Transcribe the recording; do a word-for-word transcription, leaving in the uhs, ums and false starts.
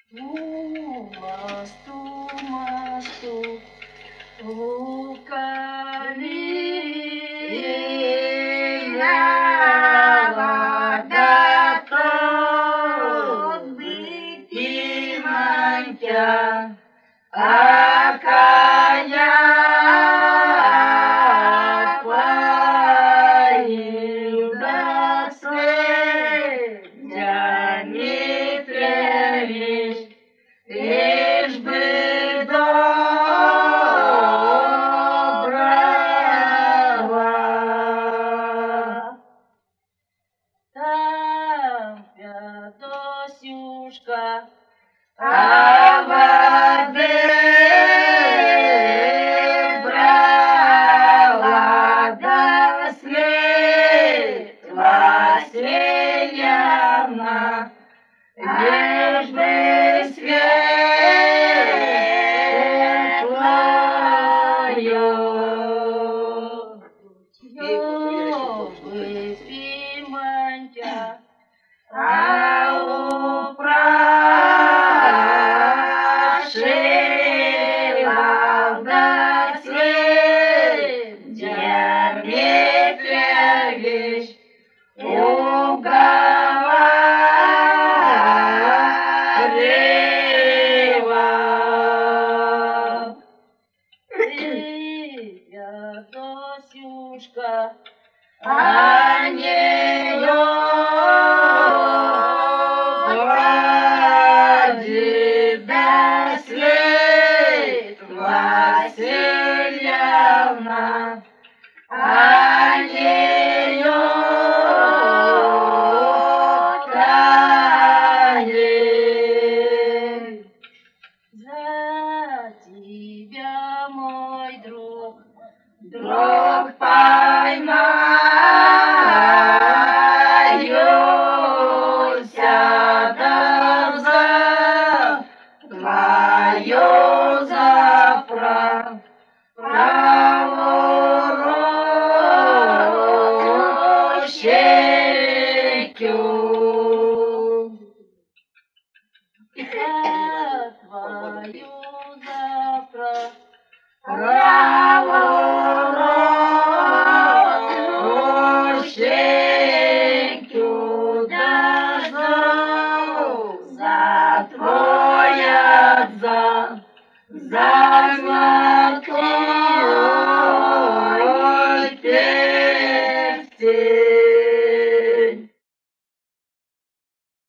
У мосту, мосту, у калина вода тот быки мантя, а коня поил до следя не тревишь, лишь бы доброго. Там Феодосюшка, а воды брала до след Васильевна, лишь бы светлою. Выпей, мантя, а упрашивал до следя не тревишь, уговаривал. Ты, Феодосюшка, а нее води до след Васильевна, а нее тает. За тебя, мой друг, друг, поймаюся, да за твою заправ щекю. За твою заправ